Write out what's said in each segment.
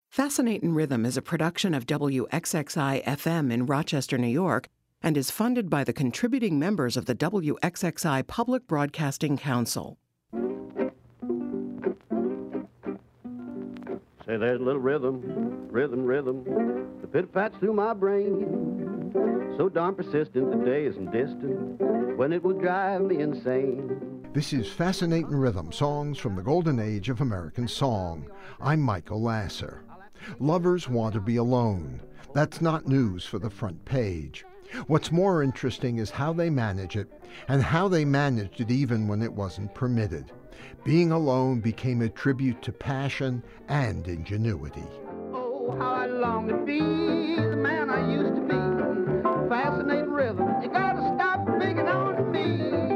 Fascinatin' Rhythm is a production of WXXI-FM in Rochester, New York, and is funded by the contributing members of the WXXI Public Broadcasting Council. Say, there's a little rhythm, the pit-pats through my brain. So darn persistent, the day isn't distant, when it will drive me insane. This is Fascinatin' Rhythm, songs from the golden age of American song. I'm Michael Lasser. Lovers want to be alone. That's not news for the front page. What's more interesting is how they manage it, and how they managed it even when it wasn't permitted. Being alone became a tribute to passion and ingenuity. Oh, how I long to be the man I used to be. Fascinating rhythm, you gotta stop picking on me.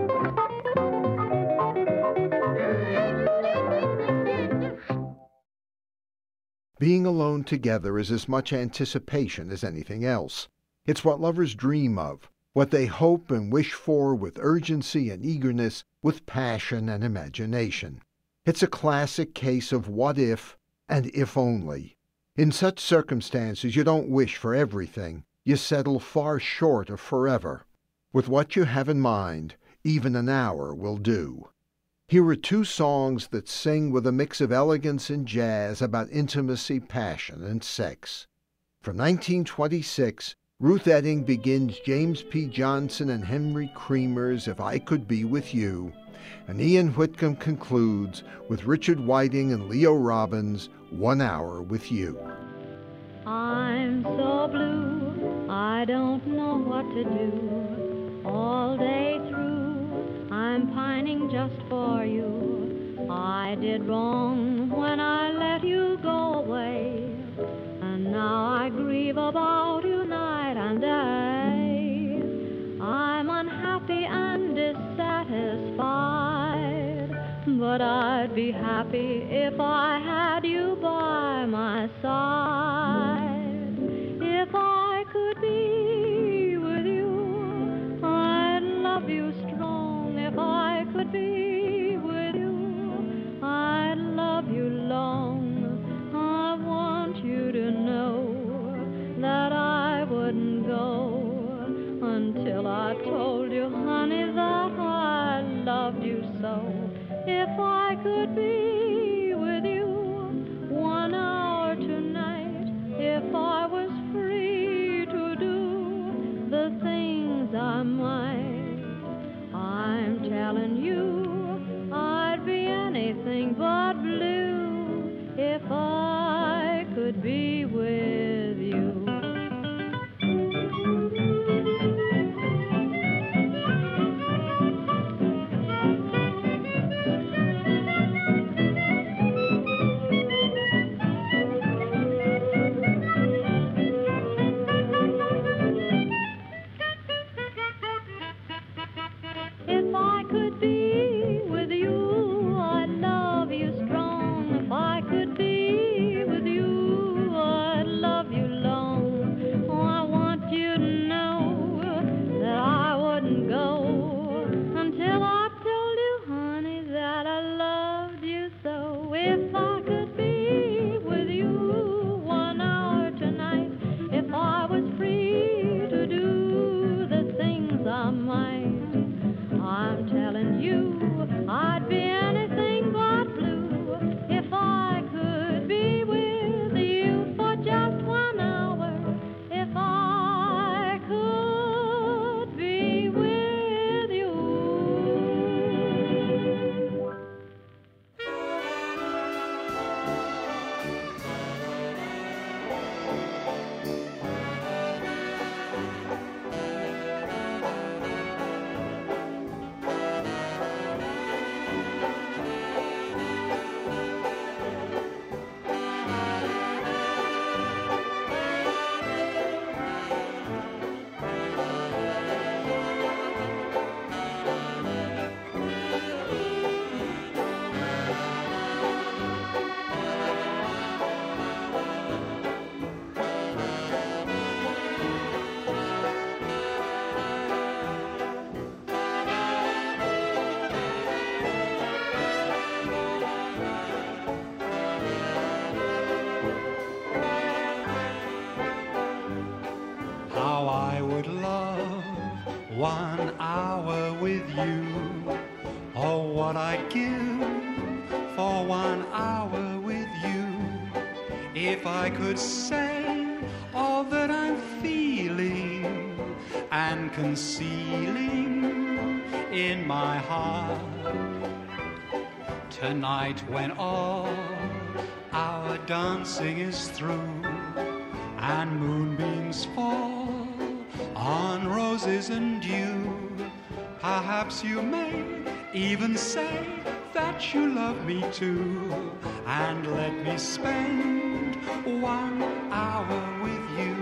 Being alone together is as much anticipation as anything else. It's what lovers dream of, what they hope and wish for with urgency and eagerness, with passion and imagination. It's a classic case of what if and if only. In such circumstances, you don't wish for everything. You settle far short of forever. With what you have in mind, even an hour will do. Here are two songs that sing with a mix of elegance and jazz about intimacy, passion, and sex. From 1926, Ruth Etting begins James P. Johnson and Henry Creamer's If I Could Be With You, and Ian Whitcomb concludes with Richard Whiting and Leo Robbins' 1 Hour With You. I'm so blue, I don't know what to do. All day through, I'm pining just for you. I did wrong when I let you go away, and now I grieve about you night and day. I'm unhappy and dissatisfied, but I'd be happy if I had you by my side. If I could be with you, I'd love you strong. If I could be with you, I'd love you long. I want you to know that I wouldn't go until I told you, honey, that I loved you so. If I could be with you 1 hour tonight, you. Oh, what I'd give for 1 hour with you. If I could say all that I'm feeling and concealing in my heart. Tonight when all our dancing is through and moonbeams fall on roses and dew, perhaps you may even say that you love me too, and let me spend 1 hour with you.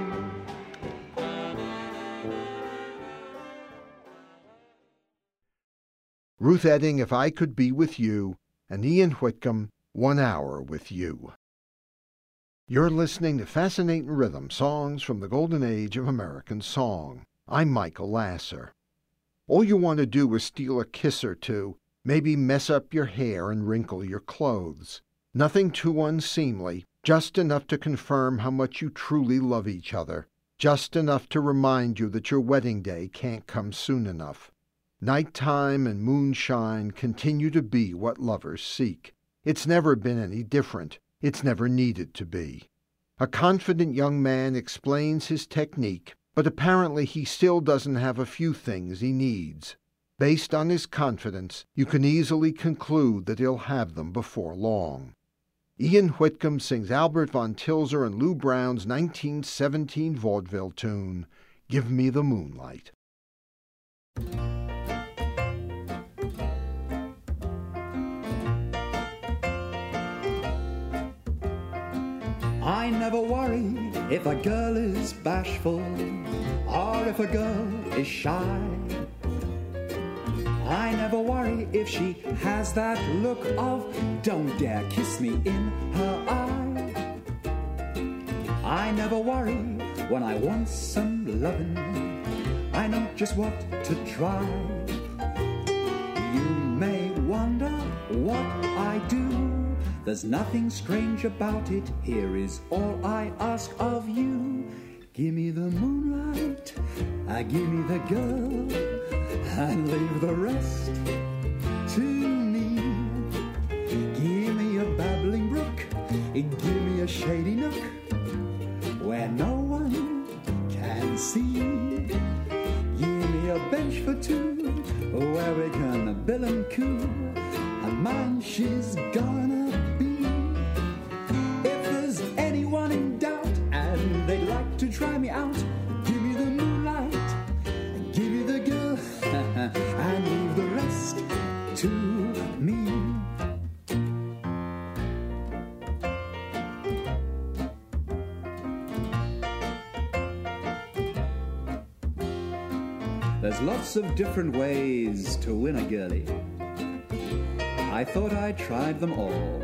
Ruth Etting, If I Could Be With You, and Ian Whitcomb, 1 Hour with You. You're listening to Fascinating Rhythm, songs from the golden age of American song. I'm Michael Lasser. All you want to do is steal a kiss or two, maybe mess up your hair and wrinkle your clothes. Nothing too unseemly, just enough to confirm how much you truly love each other, just enough to remind you that your wedding day can't come soon enough. Nighttime and moonshine continue to be what lovers seek. It's never been any different. It's never needed to be. A confident young man explains his technique, but apparently he still doesn't have a few things he needs. Based on his confidence, you can easily conclude that he'll have them before long. Ian Whitcomb sings Albert von Tilzer and Lou Brown's 1917 vaudeville tune, Give Me the Moonlight. I never worry if a girl is bashful or if a girl is shy. I never worry if she has that look of don't dare kiss me in her eye. I never worry when I want some lovin'. I know just what to try. You may wonder what I do. There's nothing strange about it. Here is all I ask of you. Give me the moonlight, give me the girl, and leave the rest to me. Give me a babbling brook, give me a shady nook, where no one can see. Give me a bench for two, where we can bill and coo, and man, she's gonna be. If there's anyone in doubt and they'd like to try me out, give me the moonlight, give me the girl, and leave the rest to me. There's lots of different ways to win a girlie. I thought I tried them all.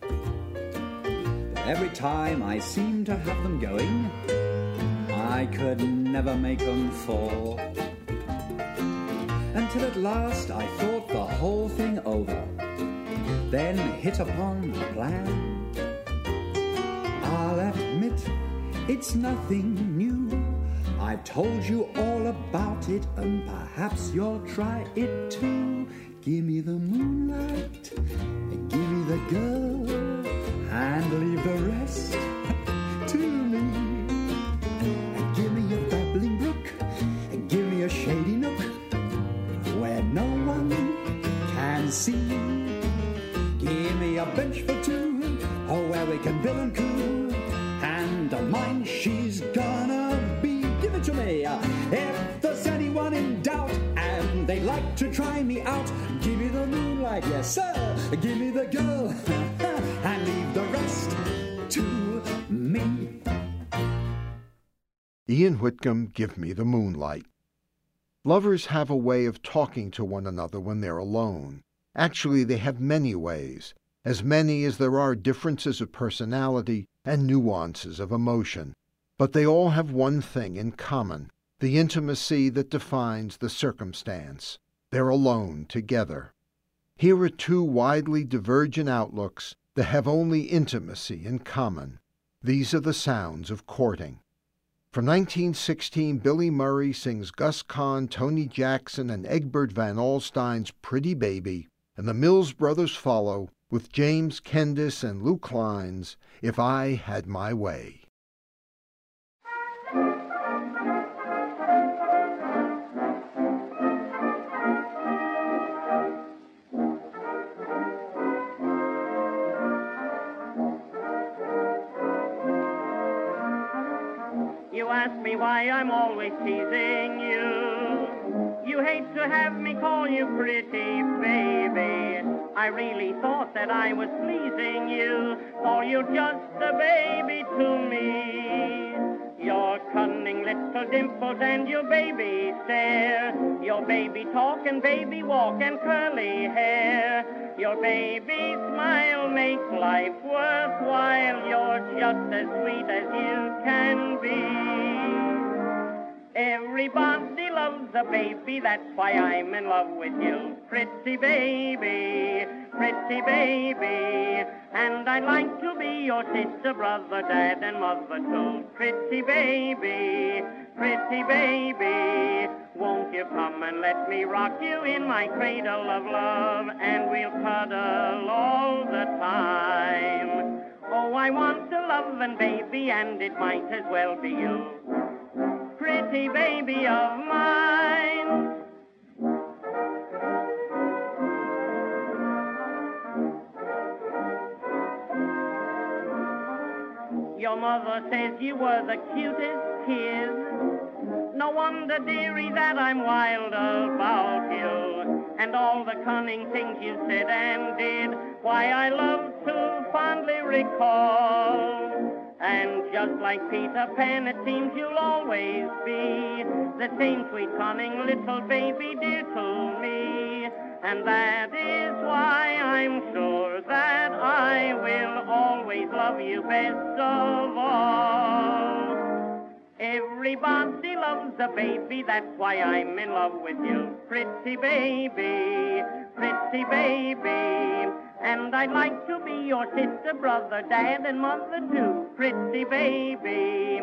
But every time I seemed to have them going, I could never make them fall. Until at last I thought the whole thing over, then hit upon a plan. I'll admit it's nothing new. I've told you all about it, and perhaps you'll try it too. Give me the moonlight, give me the girl, and leave the rest to me. Give me a babbling brook, give me a shady nook, where no one can see. Give me a bench for two, where we can bill and coo, and a mind she's gonna be. Give it to me. If there's anyone in doubt and they'd like to try me out, give me the moonlight, yes sir, give me the girl, and leave the rest to me. Ian Whitcomb, Give Me the Moonlight. Lovers have a way of talking to one another when they're alone. Actually, they have many ways, as many as there are differences of personality and nuances of emotion. But they all have one thing in common, the intimacy that defines the circumstance. They're alone together. Here are two widely divergent outlooks that have only intimacy in common. These are the sounds of courting. From 1916, Billy Murray sings Gus Kahn, Tony Jackson, and Egbert Van Alstyne's Pretty Baby, and the Mills Brothers follow with James Kendis and Lou Klein's If I Had My Way. You ask me why I'm always teasing you. You hate to have me call you pretty baby. I really thought that I was pleasing you, for you're just a baby to me. Your cunning little dimples and your baby stare, your baby talk and baby walk and curly hair, your baby smile makes life worthwhile. You're just as sweet as you can be. Everybody loves a baby, that's why I'm in love with you. Pretty baby, and I'd like to be your sister, brother, dad, and mother too. Pretty baby, won't you come and let me rock you in my cradle of love, and we'll cuddle all the time. Oh, I want a lovin' baby, and it might as well be you. Pretty baby of mine. Your mother says you were the cutest kid. No wonder, dearie, that I'm wild about you, and all the cunning things you said and did, why I love to fondly recall. And just like Peter Pan, it seems you'll always be the same sweet, cunning little baby dear to me. And that is why I'm sure that I will always love you best of all. Everybody loves a baby, that's why I'm in love with you. Pretty baby, and I'd like to be your sister, brother, dad, and mother too. Pretty baby,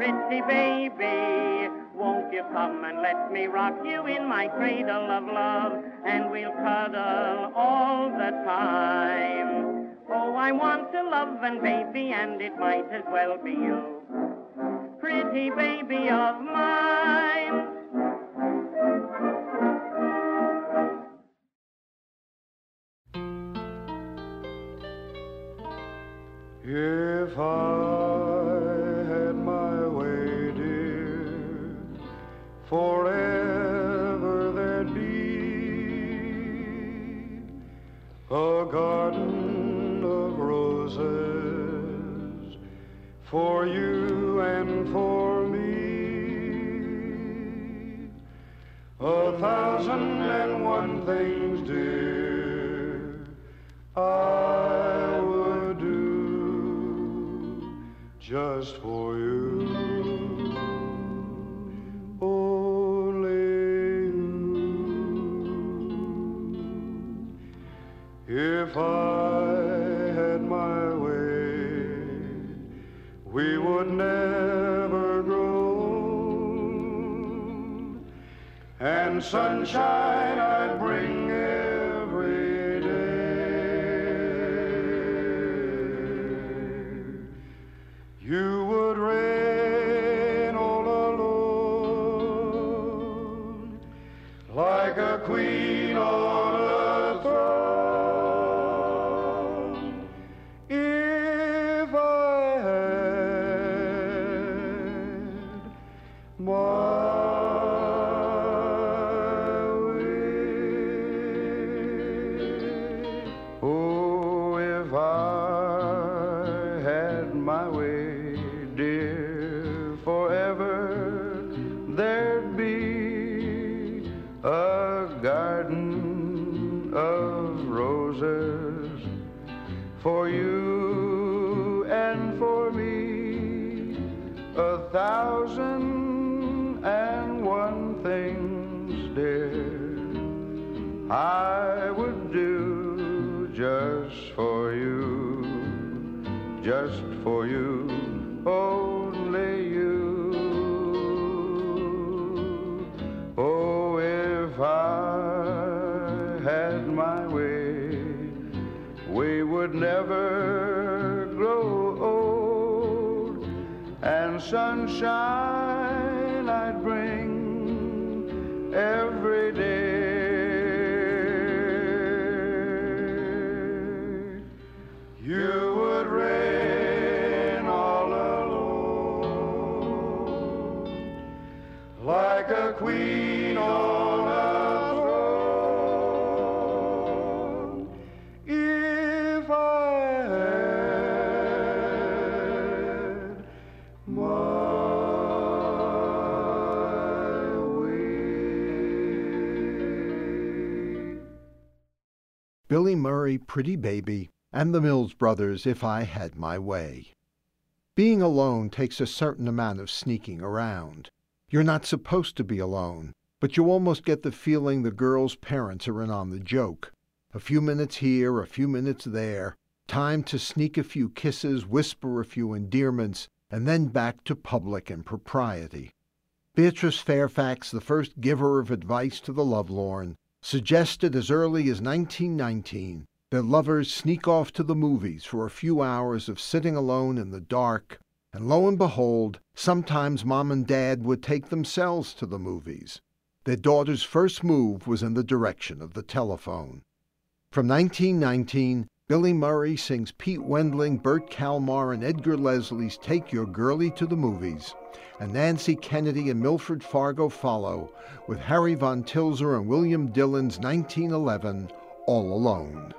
won't you come and let me rock you in my cradle of love, and we'll cuddle all the time. Oh, I want a lovin' baby, and it might as well be you. Pretty baby of mine. If I had my way, dear, forever there'd be a garden of roses for you and for me. 1,001 things, dear, I would do just for you. Only you. If I had my way, we would never grow, and sunshine I'd bring every day. You would reign all alone, like a queen on a throne. If I had my for you and for me, 1,001 things, dear, I would do just for you, only you. and sunshine I'd bring every day. You would reign all alone, like a queen on a throne. If I had my way. Billy Murray, Pretty Baby, and the Mills Brothers, If I Had My Way. Being alone takes a certain amount of sneaking around. You're not supposed to be alone, but you almost get the feeling the girl's parents are in on the joke. A few minutes here, a few minutes there, time to sneak a few kisses, whisper a few endearments, and then back to public and propriety. Beatrice Fairfax, the first giver of advice to the lovelorn, suggested as early as 1919 that lovers sneak off to the movies for a few hours of sitting alone in the dark, and lo and behold, sometimes Mom and Dad would take themselves to the movies. Their daughter's first move was in the direction of the telephone. From 1919, Billy Murray sings Pete Wendling, Bert Kalmar, and Edgar Leslie's Take Your Girlie to the Movies, and Nancy Kennedy and Milford Fargo follow with Harry Von Tilzer and William Dillon's 1911 All Alone.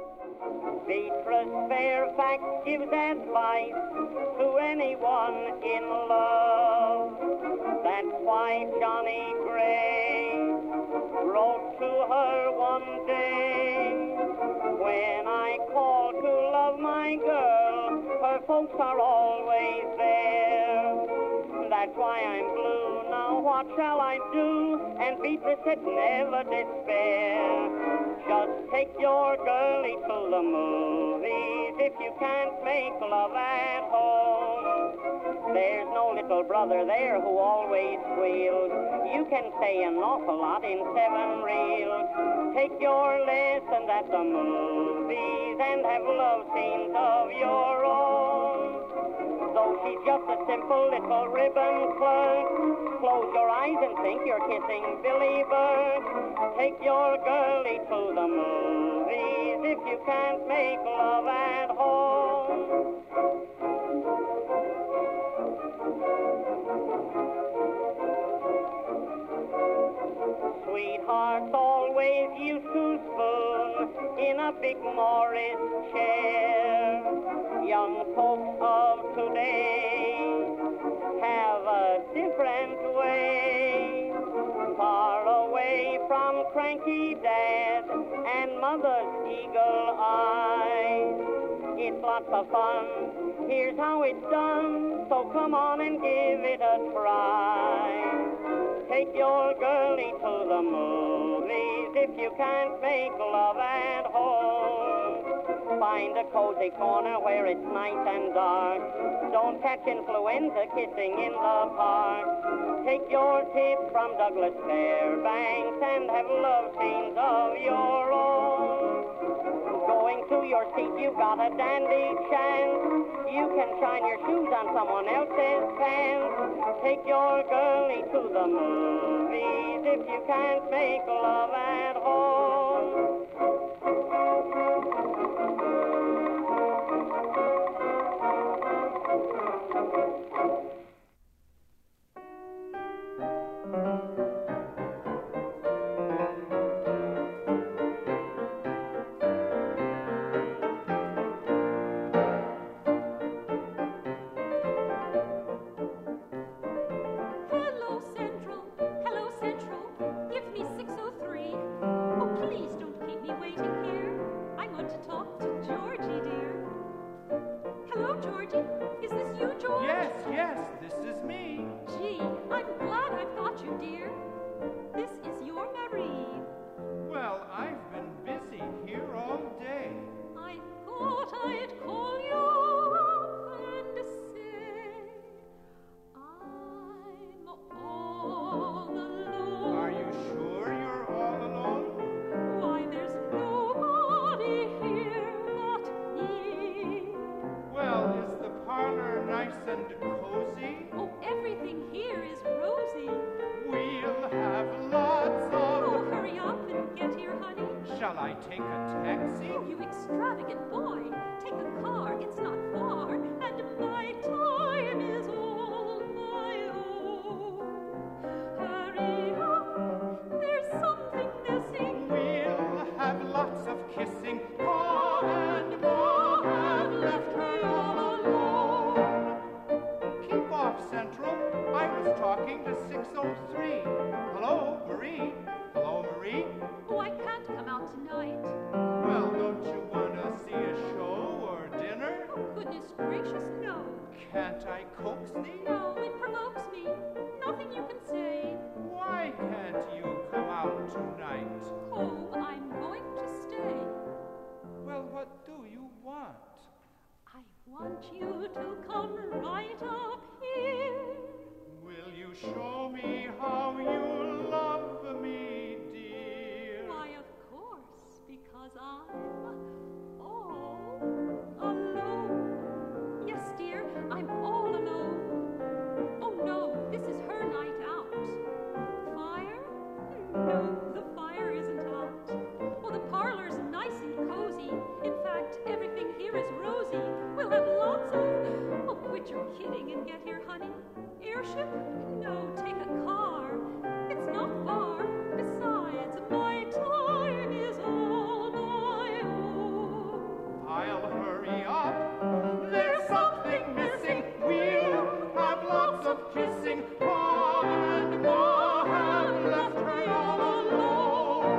Beatrice Fairfax gives advice to anyone in love. That's why Johnny Gray wrote to her one day, when I call to love my girl, her folks are always there. That's why I'm blue, now what shall I do? And Beatrice said never despair. Just take your girlie to the movies if you can't make love at home. There's no little brother there who always squeals. You can say an awful lot in 7 reels. Take your lesson at the movies and have love scenes of your own. Though she's just a simple little ribbon clerk, close your eyes and think you're kissing Billy Burke. Take your girlie to the movies if you can't make love at home. Sweethearts always used to spoon in a big Morris chair. Young folks of today have a different way. Far away from cranky dad and mother's eagle eye. It's lots of fun, here's how it's done, so come on and give it a try. Take your girlie to the movies if you can't make love at home. Find a cozy corner where it's nice and dark. Don't catch influenza kissing in the park. Take your tips from Douglas Fairbanks and have love scenes of your own. Going to your seat, you've got a dandy chance. You can shine your shoes on someone else's pants. Take your girlie to the movies if you can't make love at home. Hello, Central. Give me 603. Oh, please don't keep me waiting here. I'm on talking to 603. Hello, Marie. Hello, Marie. Oh, I can't come out tonight. Well, don't you want to see a show or dinner? Oh, goodness gracious, no. Can't I coax thee? No, it provokes me. Nothing you can say. Why can't you come out tonight? Oh, I'm going to stay. Well, what do you want? I want you to come right up here. Will you show me how you love me, dear? Why, of course, because I'm all alone. Yes, dear, I'm all alone. Oh, no, this is her night out. Fire? No, the fire isn't out. Oh, the parlor's nice and cozy. In fact, everything here is rosy. We'll have lots of... Oh, quit your kidding and get here, honey. Airship? No, take a car. It's not far. Besides, my time is all my own. I'll hurry up. There's something missing. We'll have lots of kissing. Mom and Ma have left her all alone.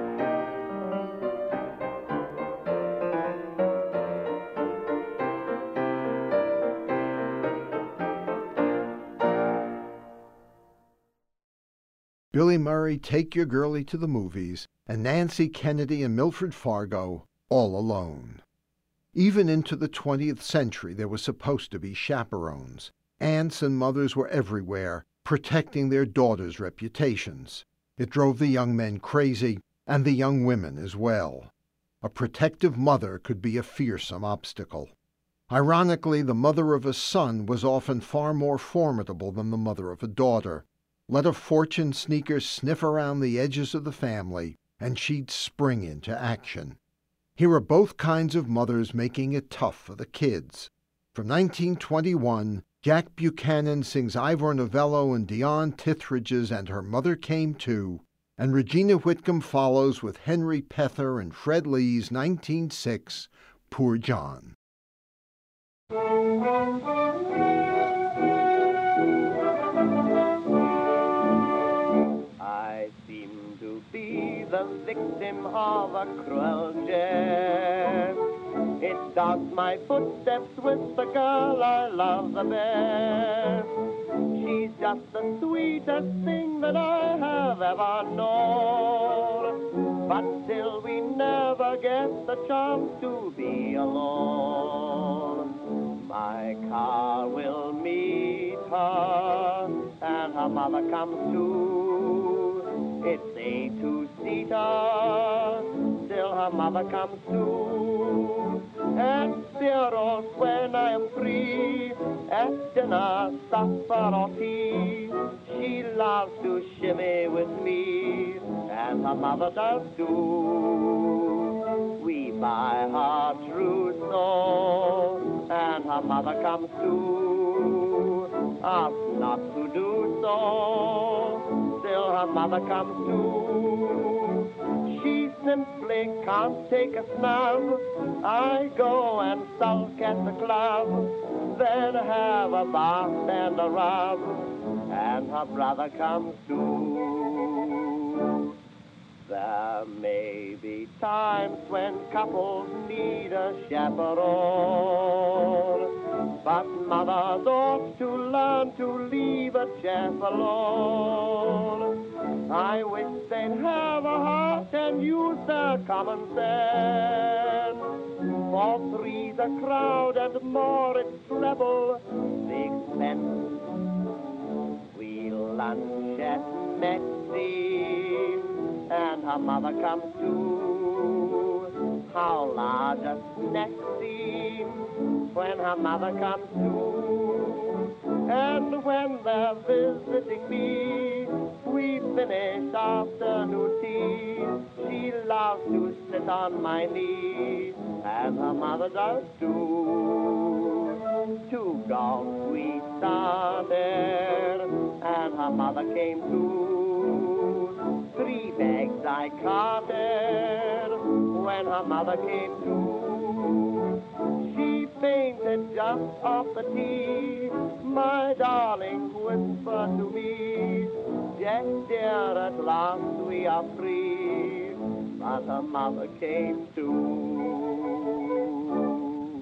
Billy Murray, Take Your Girlie to the Movies, and Nancy Kennedy and Milford Fargo, All Alone. Even into the 20th century there was supposed to be chaperones. Aunts and mothers were everywhere, protecting their daughters' reputations. It drove the young men crazy, and the young women as well. A protective mother could be a fearsome obstacle. Ironically, the mother of a son was often far more formidable than the mother of a daughter. Let a fortune sneaker sniff around the edges of the family, and she'd spring into action. Here are both kinds of mothers making it tough for the kids. From 1921, Jack Buchanan sings Ivor Novello and Dionne Tithridge's And Her Mother Came Too, and Regina Whitcomb follows with Henry Pether and Fred Lee's 1906 Poor John. I seem to be the victim of a cruel jest. It dogs my footsteps with the girl I love the best. She's just the sweetest thing that I have ever known. But still we never get the chance to be alone. My car will meet her, and her mother comes too. It's a two-seater, still her mother comes too. And dear old when I am free, at dinner, supper or tea, she loves to shimmy with me, and her mother does too. We buy her trousseau, and her mother comes too. Us not to do so, still her mother comes too. She simply can't take a snub. I go and sulk at the club, then have a bath and a rub, and her brother comes too. There may be times when couples need a chaperone, but mothers ought to learn to leave a chap alone. I wish they'd have a heart and use their common sense. For three's a crowd and more it's treble the expense. We'll lunch at Maxine, and her mother comes too. How large a snack seems when her mother comes too. And when they're visiting me, we finish afternoon tea. She loves to sit on my knee, and her mother does too. 2 dogs we started, and her mother came too. 3 bags I carted when her mother came too. She fainted just off the tee. My my darling, whisper to me, Jack dear, at last we are free. But her mother came too.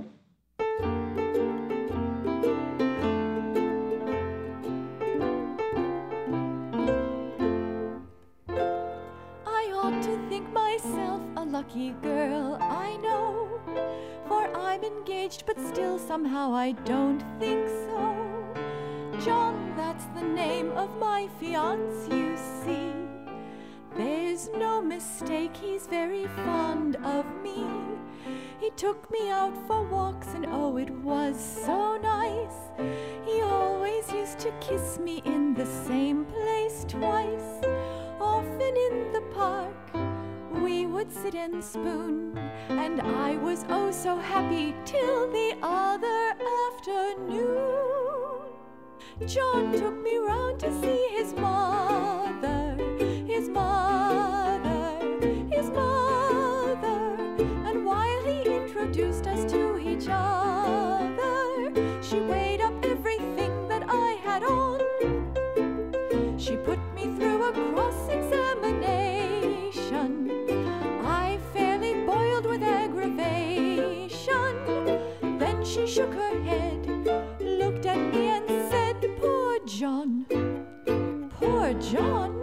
I ought to think myself a lucky girl, I know, for I'm engaged, but still somehow I don't think so. John, that's the name of my fiancé, you see. There's no mistake, he's very fond of me. He took me out for walks and oh, it was so nice. He always used to kiss me in the same place twice. Often in the park we would sit and spoon, and I was oh so happy till the other afternoon. John took me round to see his mother, his mother, his mother, and while he introduced us to each other, she weighed up everything that I had on. She put me through a cross-examination. I fairly boiled with aggravation. Then she shook her head, looked at me and said, "Poor John, poor John."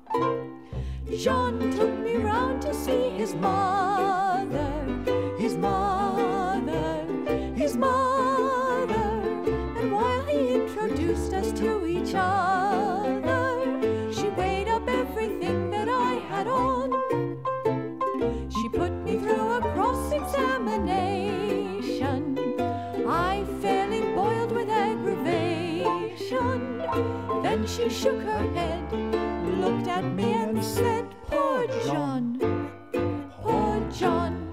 John took me round to see his mother, his mother, his mother, and while he introduced us to each other, she weighed up everything that I had on. She put me through a cross-examination. I fairly boiled with aggravation. Then she shook her head, looked at me and said, "Poor John, poor John."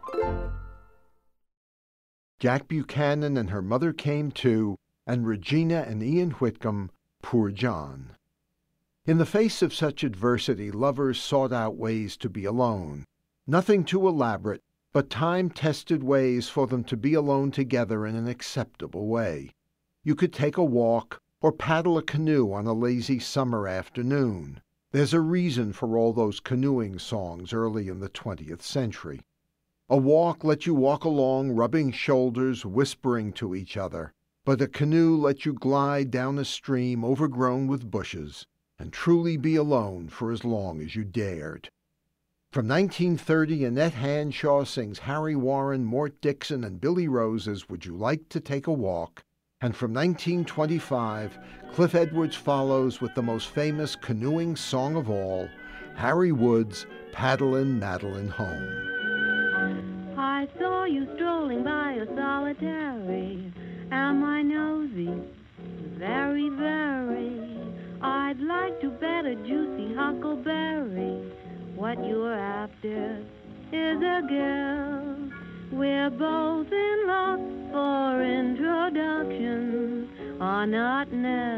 Jack Buchanan and her mother came too, and Regina and Ian Whitcomb, "Poor John." In the face of such adversity, lovers sought out ways to be alone. Nothing too elaborate, but time-tested ways for them to be alone together in an acceptable way. You could take a walk or paddle a canoe on a lazy summer afternoon. There's a reason for all those canoeing songs early in the 20th century. A walk let you walk along, rubbing shoulders, whispering to each other, but a canoe let you glide down a stream overgrown with bushes and truly be alone for as long as you dared. From 1930, Annette Hanshaw sings Harry Warren, Mort Dixon, and Billy Rose's "Would You Like to Take a Walk?" And from 1925, Cliff Edwards follows with the most famous canoeing song of all, Harry Wood's "Paddlin' Madeline Home." I saw you strolling by a solitary. Am I nosy? Very, very. I'd like to bet a juicy huckleberry. What you're after is a girl. We're both in luck, for introductions are not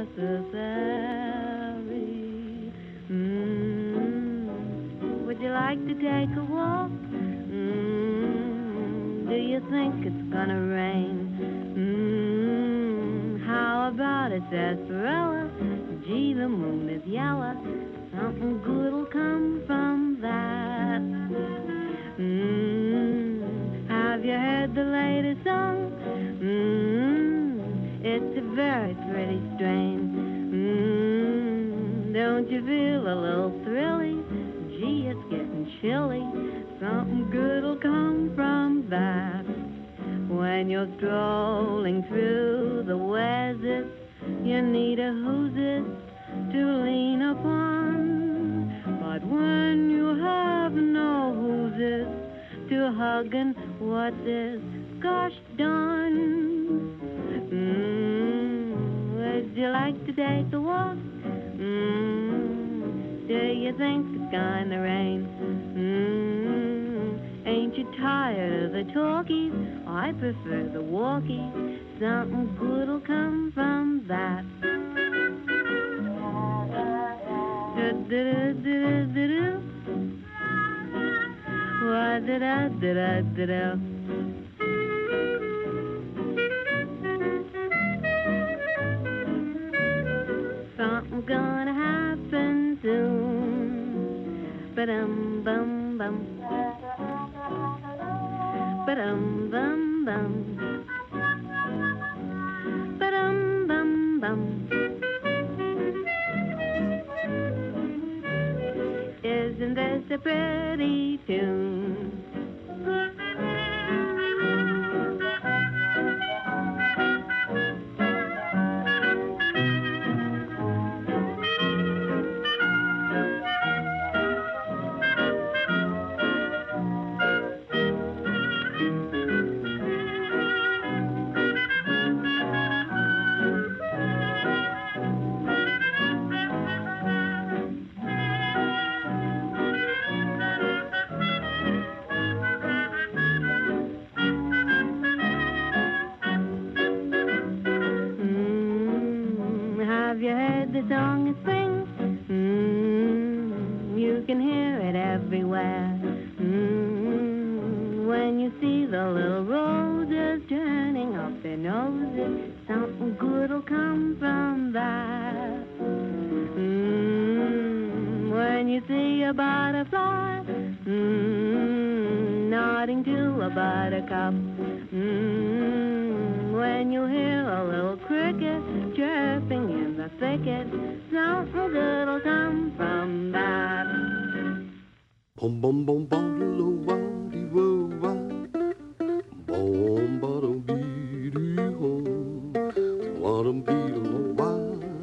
necessary. Would you like to take a walk? Do you think it's gonna rain? How about a sarsaparilla? Gee, the moon is yellow. Something good'll come from that. Have you heard the latest song? It's a very pretty strain. Don't you feel a little thrilly? Gee, it's getting chilly. Something good'll come from that. When you're strolling through the Wesses, you need a who's it to lean upon. But when you have no who's it to hug and what's this, gosh darn. Would you like to take a walk? Do you think it's gonna rain? Ain't you tired of the talkies? I prefer the walkies. Something good'll come from that. Do-do-do-do-do-do. Wa-da-da-da-da-da-da. gonna happen soon. Ba-dum-bum-bum. Ba-dum-bum-bum. Ba-dum-bum-bum. Isn't this a pretty tune? Have you heard the song of spring? You can hear it everywhere. When you see the little roses turning up their noses, something good'll come from that. When you see a butterfly nodding to a buttercup, when you hear a little cricket chirping in the thicket, something good'll come from that. Bum bum bum bum lo wa di wo wa, bum ba dum be di ho, wa dum be lo wa,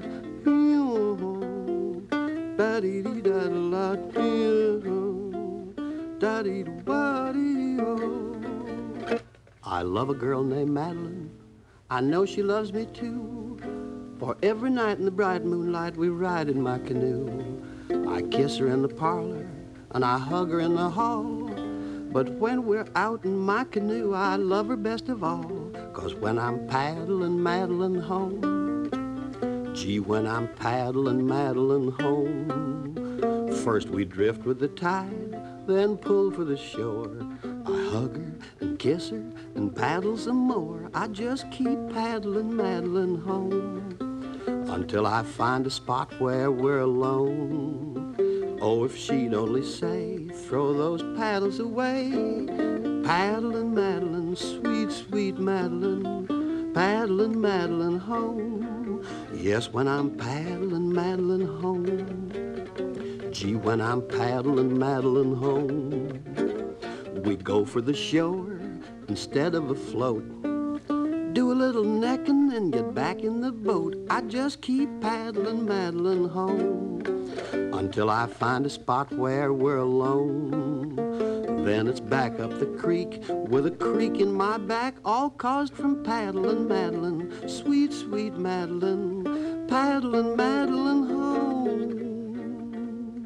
yo, da di di da la di ho, da di do wa di ho. I love a girl named Madeline. I know she loves me too. For every night in the bright moonlight we ride in my canoe. I kiss her in the parlor and I hug her in the hall. But when we're out in my canoe, I love her best of all. 'Cause when I'm paddling Madeline home, gee, when I'm paddling Madeline home, first we drift with the tide, then pull for the shore. I hug her and kiss her and paddle some more. I just keep paddling Madeline home until I find a spot where we're alone. Oh, if she'd only say, throw those paddles away. Paddling Madeline, sweet, sweet Madeline, paddling Madeline home. Yes, when I'm paddling Madeline home, gee, when I'm paddling Madeline home, we go for the shore instead of a float. Do a little necking and get back in the boat. I just keep paddling Madeline home until I find a spot where we're alone. Then it's back up the creek with a creak in my back, all caused from paddling Madeline, sweet, sweet Madeline, paddling Madeline home.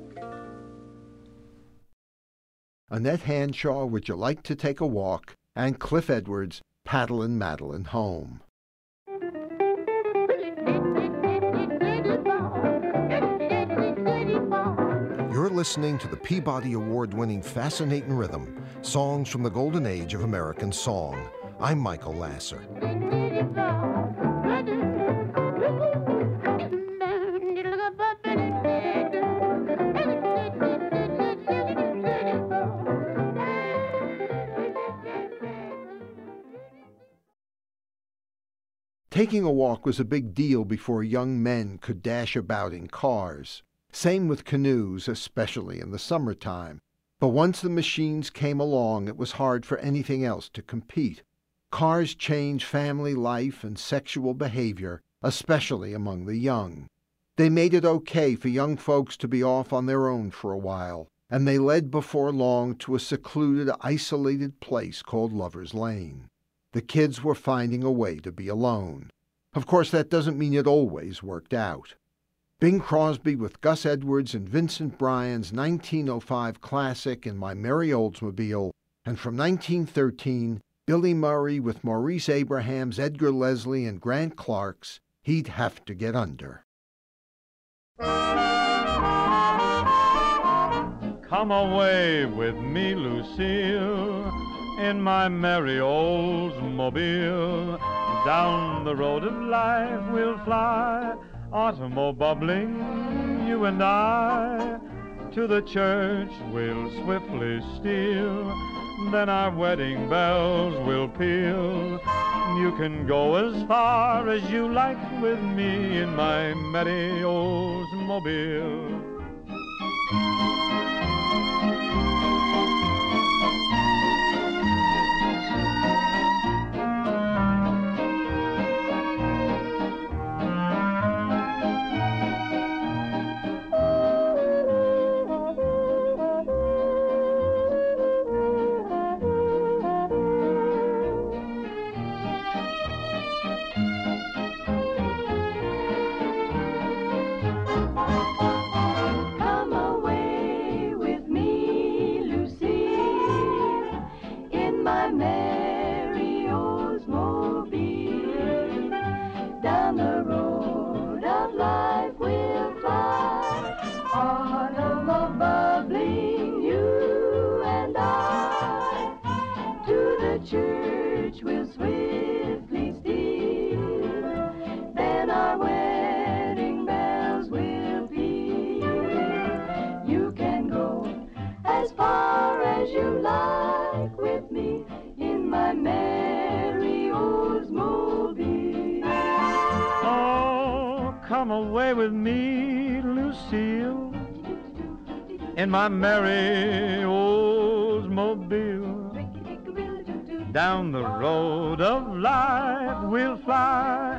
Annette Hanshaw, Would You Like to Take a Walk? And Cliff Edwards, Paddlin' Madeline Home. You're listening to the Peabody Award-winning Fascinating Rhythm, songs from the golden age of American song. I'm Michael Lasser. Taking a walk was a big deal before young men could dash about in cars. Same with canoes, especially in the summertime. But once the machines came along, it was hard for anything else to compete. Cars change family life and sexual behavior, especially among the young. They made it okay for young folks to be off on their own for a while, and they led before long to a secluded, isolated place called Lover's Lane. The kids were finding a way to be alone. Of course, that doesn't mean it always worked out. Bing Crosby with Gus Edwards and Vincent Bryan's 1905 classic In My Merry Oldsmobile, and from 1913, Billy Murray with Maurice Abraham's Edgar Leslie and Grant Clark's He'd Have to Get Under. Come away with me, Lucille, in my merry Oldsmobile. Down the road of life we'll fly, Automobiling, you and I, to the church we'll swiftly steal. Then our wedding bells will peal. You can go as far as you like with me in my merry Oldsmobile. Come away with me, Lucille, in my merry Oldsmobile. Down the road of life we'll fly, automobiling, you and I. To the church we'll swiftly steal, then our wedding bells will peal. You can go as far as you like with me in my merry Oldsmobile. Oh, come away with me, Lucille, in my merry Oldsmobile. Down the road of life we'll fly,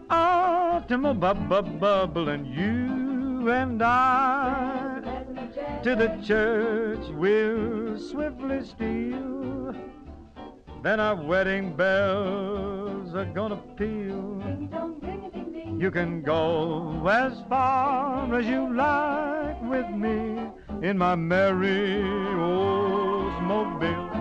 automobiling, you and I. To the church we'll swiftly steal, then our wedding bells are gonna peal. You can go as far as you like with me in my merry Oldsmobile.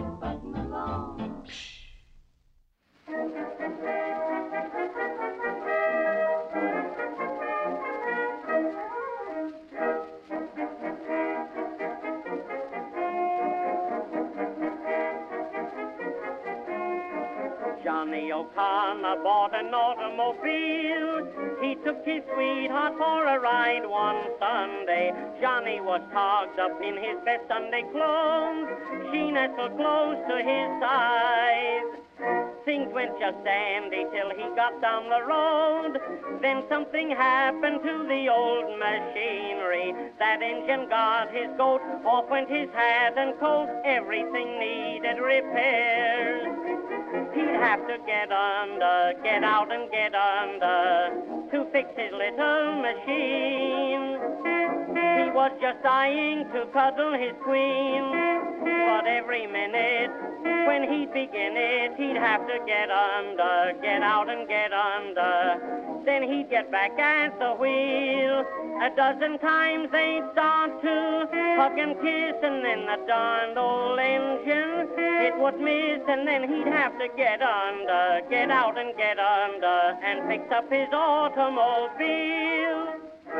Johnny O'Connor bought an automobile. He took his sweetheart for a ride one Sunday. Johnny was togged up in his best Sunday clothes. She nestled close to his side. Things went just dandy till he got down the road. Then something happened to the old machinery. That engine got his goat, off went his hat and coat. Everything needed repairs. He'd have to get under, get out and get under, to fix his little machine. He was just dying to cuddle his queen, but every minute when he'd begin it, he'd have to get under, get out and get under. Then he'd get back at the wheel. A dozen times they'd start to hug and kiss, and then the darned old engine, it would miss, and then he'd have to get under, get out and get under, and fix up his automobile.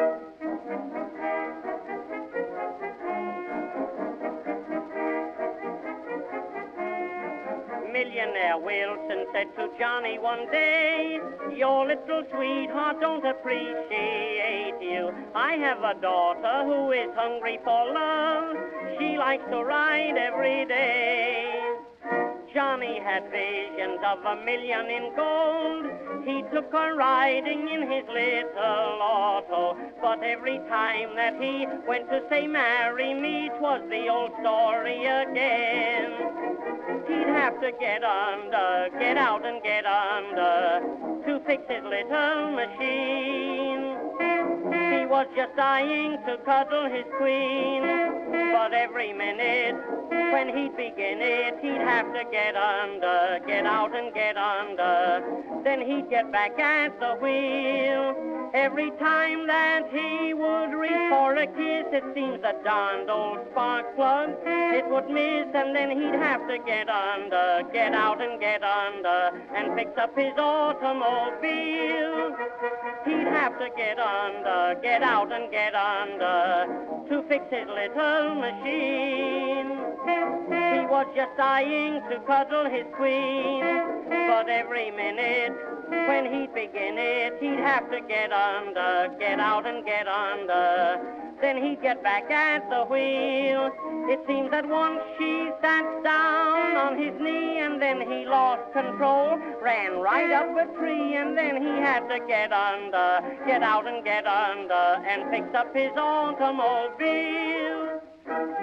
Millionaire Wilson said to Johnny one day, your little sweetheart don't appreciate you. I have a daughter who is hungry for love. She likes to ride every day. Johnny had visions of $1 million in gold. He took her riding in his little auto. But every time that he went to say, marry me, 'twas the old story again. He'd have to get under, get out and get under, to fix his little machine. He was just dying to cuddle his queen, but every minute when he'd begin it, he'd have to get under, get out and get under. Then he'd get back at the wheel. Every time that he would reach for a kiss, it seems the darned old spark plug, it would miss, and then he'd have to get under, get out and get under, and fix up his automobile. He'd have to get under, get out and get under, to fix his little machine. He was just dying to cuddle his queen, but every minute When he'd begin it, he'd have to get under, get out and get under. Then he'd get back at the wheel. It seems that once she sat down on his knee, and then he lost control, ran right up a tree, and then he had to get under, get out and get under, and fixed up his automobile.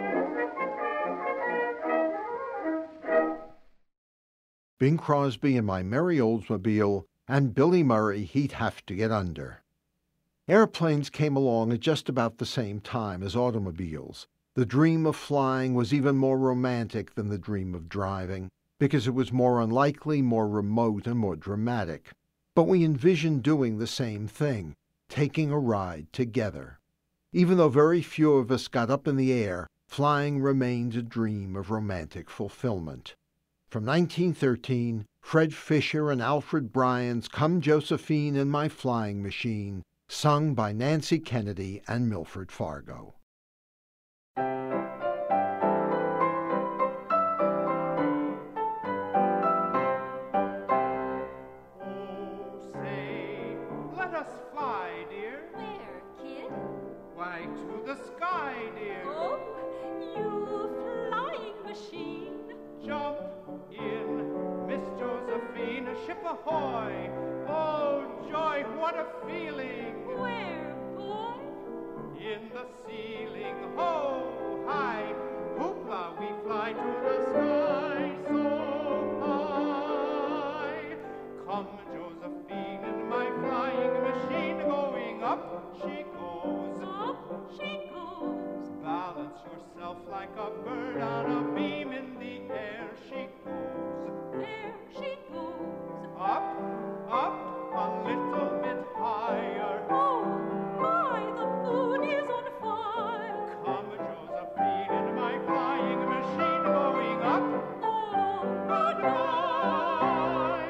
Bing Crosby and My Merry Oldsmobile, and Billy Murray, He'd Have to Get Under. Airplanes came along at just about the same time as automobiles. The dream of flying was even more romantic than the dream of driving, because it was more unlikely, more remote, and more dramatic. But we envisioned doing the same thing, taking a ride together. Even though very few of us got up in the air, flying remained a dream of romantic fulfillment. From 1913, Fred Fisher and Alfred Bryan's Come Josephine in My Flying Machine, sung by Nancy Kennedy and Milford Fargo. Let us fly, dear. Where, kid? Why, to the sky, dear. Oh, you flying machine. Jump in, Miss Josephine, ship ahoy. Oh, joy, what a feeling. Where, boy? In the ceiling, ho, high. Hoopla, we fly to the sky so high. Come, Josephine, in my flying machine, going up she goes. Up she goes. Balance yourself like a bird on a beam in the air she goes. There she goes. Up, up, a little bit higher. Oh, my, the moon is on fire. Come, Josephine, in my flying machine, going up. Oh, Goodbye.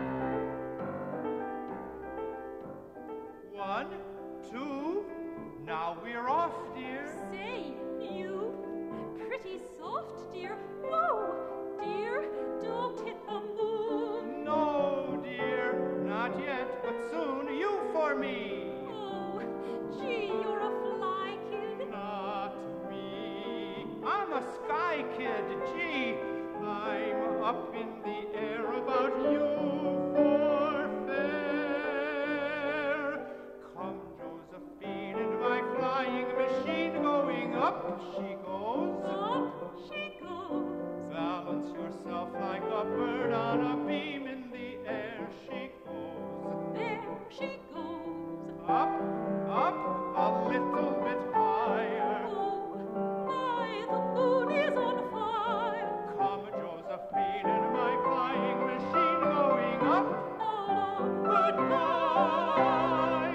1, 2, now we're off, dear. say, you pretty soft, dear. Whoa, dear, don't hit the moon. No, dear, not yet, but soon. You for me. Oh, gee, you're a fly kid. Not me. I'm a sky kid. Gee, I'm up in the air about you for fair. Come, Josephine, in my flying machine, going up she goes. Up she goes. Balance yourself like a bird on a beam in the air she goes. There she goes. Up, up, a little bit higher. Oh, my, the moon is on fire. Come, Josephine, in my flying machine, going up. Oh, Goodbye.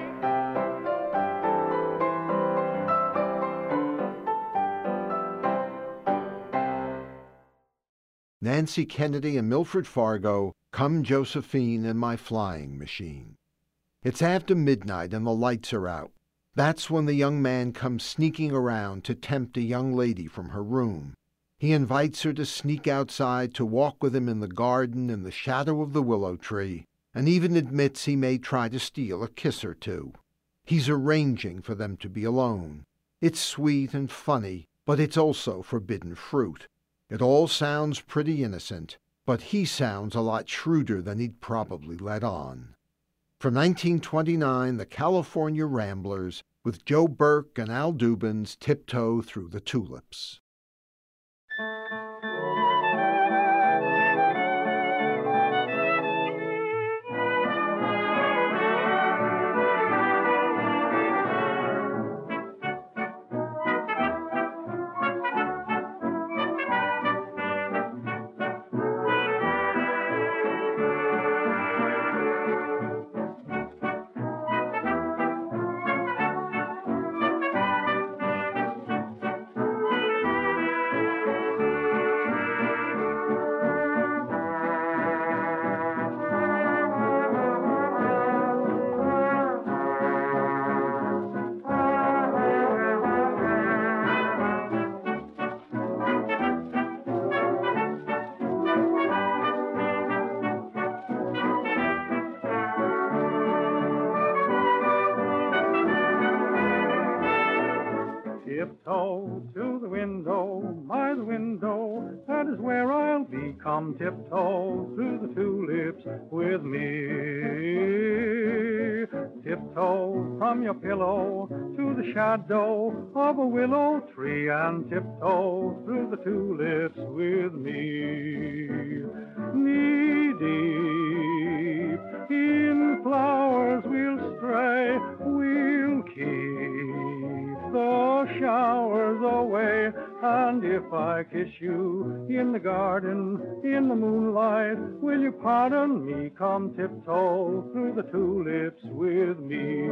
Nancy Kennedy and Milford Fargo, Come Josephine in My Flying Machine. It's after midnight and the lights are out. That's when the young man comes sneaking around to tempt a young lady from her room. He invites her to sneak outside to walk with him in the garden in the shadow of the willow tree, and even admits he may try to steal a kiss or two. He's arranging for them to be alone. It's sweet and funny, but it's also forbidden fruit. It all sounds pretty innocent, but he sounds a lot shrewder than he'd probably let on. From 1929, the California Ramblers, with Joe Burke and Al Dubin's Tiptoe Through the Tulips. tiptoe to the window, by the window, that is where I'll be. Come tiptoe through the tulips with me. Tiptoe from your pillow to the shadow of a willow tree, and tiptoe through the tulips with me. Knee deep in flowers we'll stray, we'll keep the showers away. And if I kiss you in the garden, in the moonlight, will you pardon me? Come tiptoe through the tulips with me.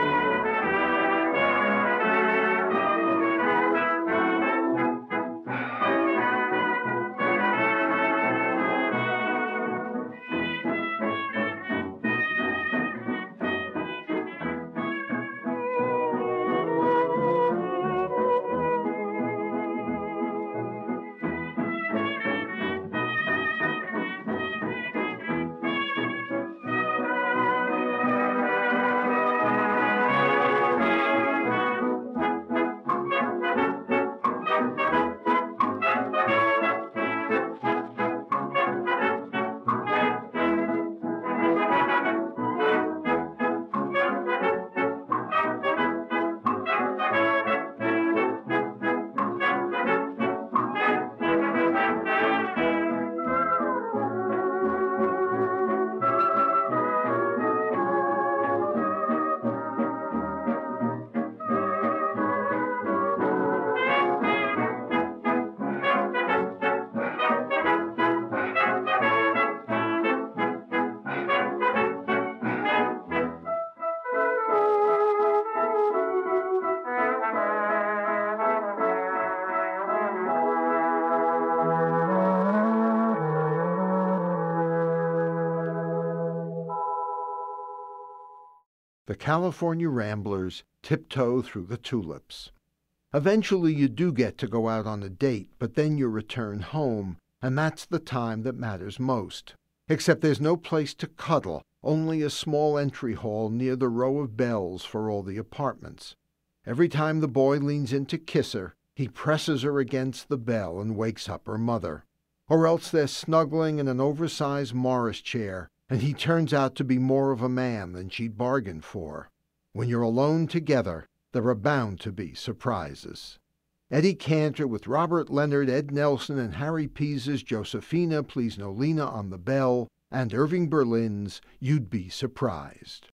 The California Ramblers tiptoe through the tulips. Eventually you do get to go out on a date, but then you return home, and that's the time that matters most. Except there's no place to cuddle, only a small entry hall near the row of bells for all the apartments. Every time the boy leans in to kiss her, he presses her against the bell and wakes up her mother. Or else they're snuggling in an oversized Morris chair, and he turns out to be more of a man than she'd bargained for. When you're alone together, there are bound to be surprises. Eddie Cantor with Robert Leonard, Ed Nelson, and Harry Pease's Josephina, Please No Lena on the Bell, and Irving Berlin's You'd Be Surprised.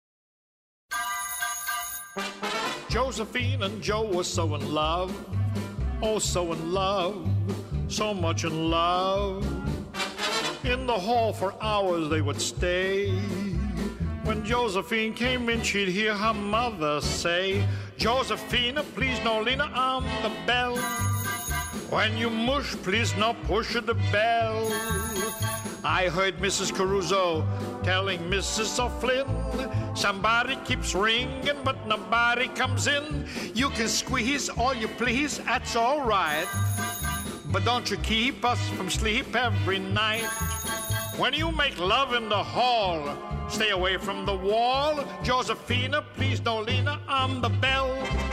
Josephine and Joe were so in love, oh so in love, so much in love. In the hall for hours they would stay. When Josephine came in, she'd hear her mother say, Josephina, please no Lena on the bell. When you mush, please no push the bell. I heard Mrs. Caruso telling Mrs. O'Flynn, somebody keeps ringing, but nobody comes in. You can squeeze all you please, that's all right. But don't you keep us from sleep every night. When you make love in the hall, stay away from the wall. Josephina, please no Lena on the bell.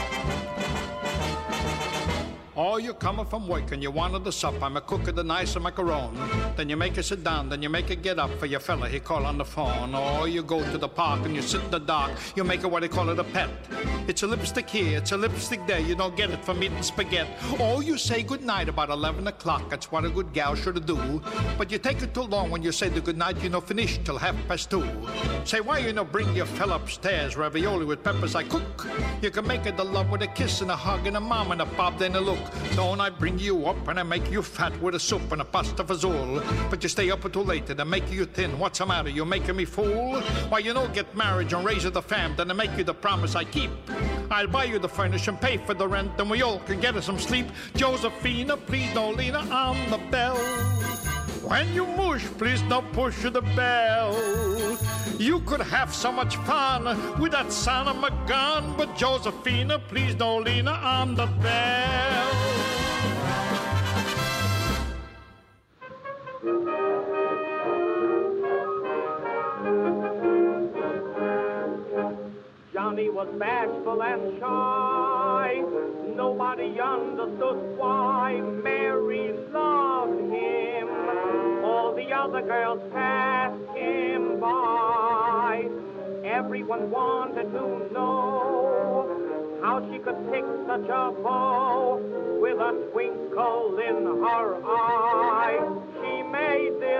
Oh, you're coming from work and you wanted the sup. I'm a cook of the nice macaron. Then you make her sit down, then you make her get up for your fella, he call on the phone. Or you go to the park and you sit in the dark. You make her what they call it a pet. It's a lipstick here, it's a lipstick there. You don't get it from eating spaghetti. Oh, you say goodnight about 11 o'clock. That's what a good gal should do. But you take it too long when you say the goodnight. You know finish till 2:30. Say why you know bring your fella upstairs. Ravioli with peppers I cook. You can make her the love with a kiss and a hug and a mom and a bob then a look. Don't I bring you up and I make you fat with a soup and a pasta fazool? But you stay up until late and I make you thin. What's the matter? You making me fool? Why, you know, get married and raise the fam, then I make you the promise I keep. I'll buy you the furnish and pay for the rent, and we all can get us some sleep. Josephina, please no Lena on the bell. When you mush, please don't push the bell. You could have so much fun with that son of a gun, but Josephina, please don't Lena on the bell. Johnny was bashful and shy. Nobody understood why Mary loved him. All the other girls passed him by. Everyone wanted to know how she could pick such a beau with a twinkle in her eye. She made this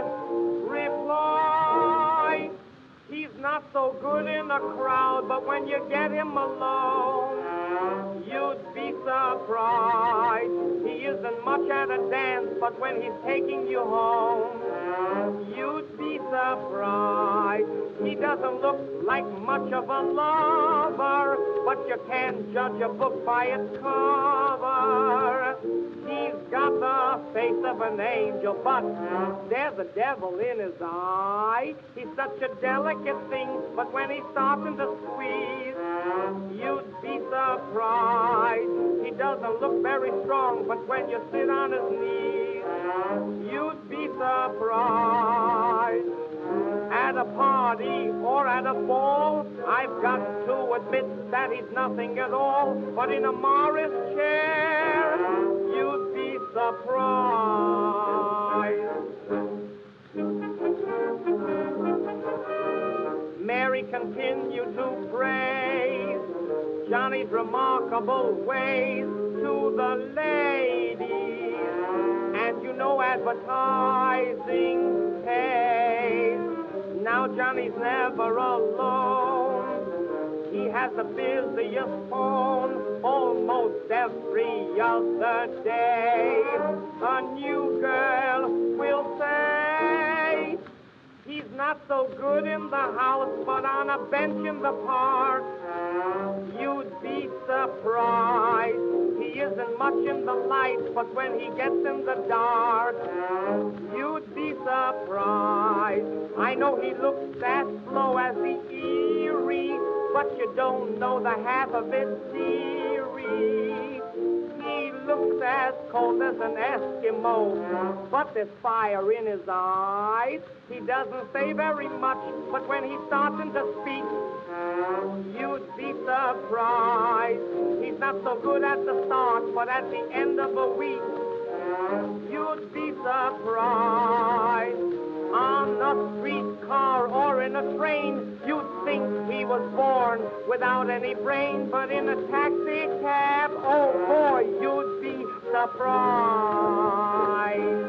reply: he's not so good in a crowd, but when you get him alone, you'd be surprised. He isn't much at a dance, but when he's taking you home, you'd be surprised. He doesn't look like much of a lover, but you can't judge a book by its cover. He's got the face of an angel, but there's a devil in his eye. He's such a delicate thing, but when he's starting to squeeze, you'd be surprised. He doesn't look very strong, but when you sit on his knees, you'd be surprised. At a party or at a ball, I've got to admit that he's nothing at all, but in a Morris chair, you'd be surprised. Mary continued to praise Johnny's remarkable ways to the ladies. And you know advertising pays. Now Johnny's never alone. He has the busiest phone almost every other day. A new girl will say he's not so good in the house, but on a bench in the park, you'd be surprised. He isn't much in the light, but when he gets in the dark, you'd be surprised. I know he looks as slow as the Erie, but you don't know the half of it, dearie. He looks as cold as an Eskimo, but there's fire in his eyes. He doesn't say very much, but when he's starting to speak, you'd be surprised. He's not so good at the start, but at the end of a week, you'd be surprised. On a streetcar or in a train, you'd think he was born without any brain, but in a taxi cab, oh boy, you'd be surprised.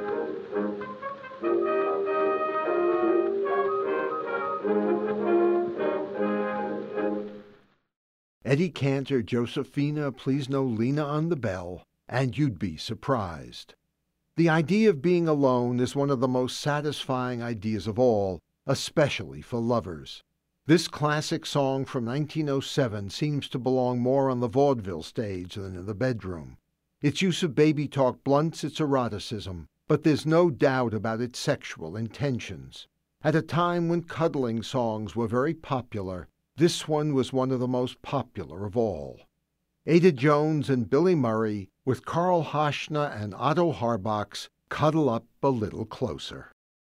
Eddie Cantor, Josephina, Please No Lena on the Bell, and you'd be surprised. The idea of being alone is one of the most satisfying ideas of all, especially for lovers. This classic song from 1907 seems to belong more on the vaudeville stage than in the bedroom. Its use of baby talk blunts its eroticism, but there's no doubt about its sexual intentions. At a time when cuddling songs were very popular, this one was one of the most popular of all. Ada Jones and Billy Murray, with Karl Hoschner and Otto Harbach's Cuddle Up a Little Closer.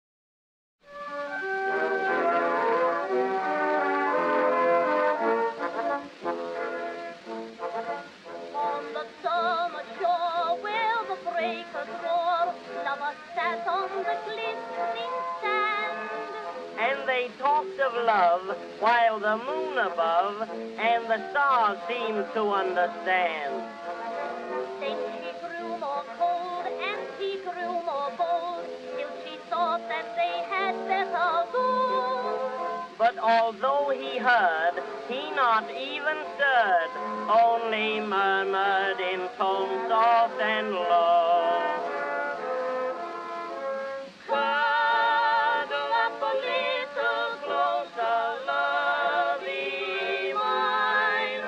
On the summer shore where the breakers roar, lovers sat on the glistening sand. And they talked of love while the moon above and the stars seemed to understand. Then she grew more cold and he grew more bold, till she thought that they had better go. But although he heard, he not even stirred, only murmured in tones soft and low. Cuddle up a little closer, lovey mine.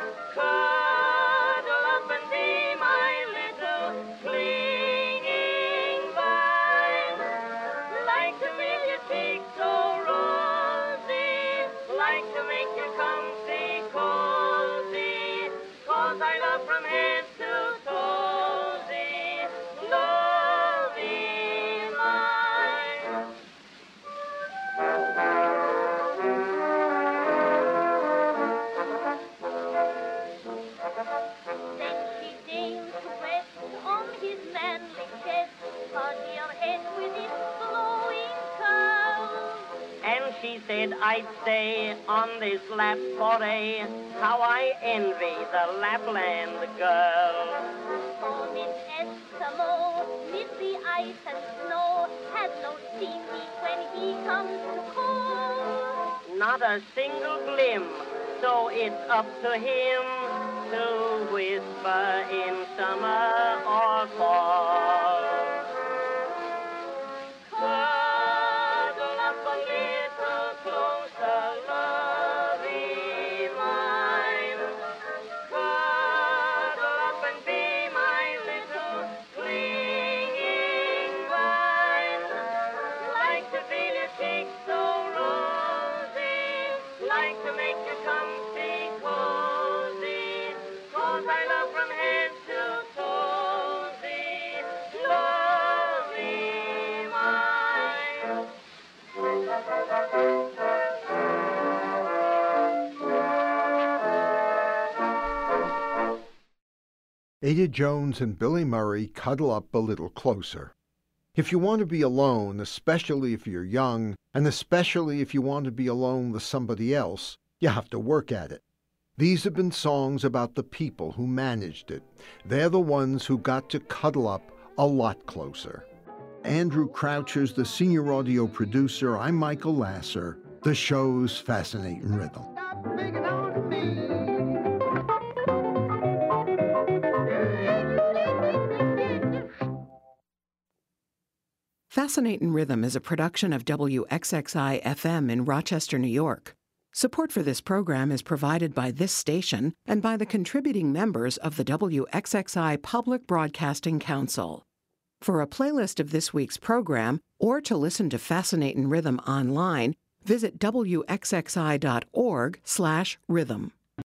Cuddle up and be my little clinging vine. Like to make your cheeks so rosy, like to make you comfy, cozy, 'cause I love from head to toesy. I'd stay on this lap foray. How I envy the Lapland girl. Oh, Miss Eskimo, with the ice and snow, has no teepee when he comes to call. Not a single glim, so it's up to him to whisper in summer or fall. Cuddle up a little closer, lovey mine. Cuddle up and be my little clinging vine. Like to feel your cheeks so rosy, like to make you comfy, cozy, 'cause I love from head to toesy, lovey mine. Ada Jones and Billy Murray cuddle up a little closer. If you want to be alone, especially if you're young, and especially if you want to be alone with somebody else, you have to work at it. These have been songs about the people who managed it. They're the ones who got to cuddle up a lot closer. Andrew Croucher's the senior audio producer. I'm Michael Lasser. The show's Fascinating Rhythm. Fascinating Rhythm is a production of WXXI FM in Rochester, New York. Support for this program is provided by this station and by the contributing members of the WXXI Public Broadcasting Council. For a playlist of this week's program, or to listen to Fascinating Rhythm online, visit wxxi.org/rhythm.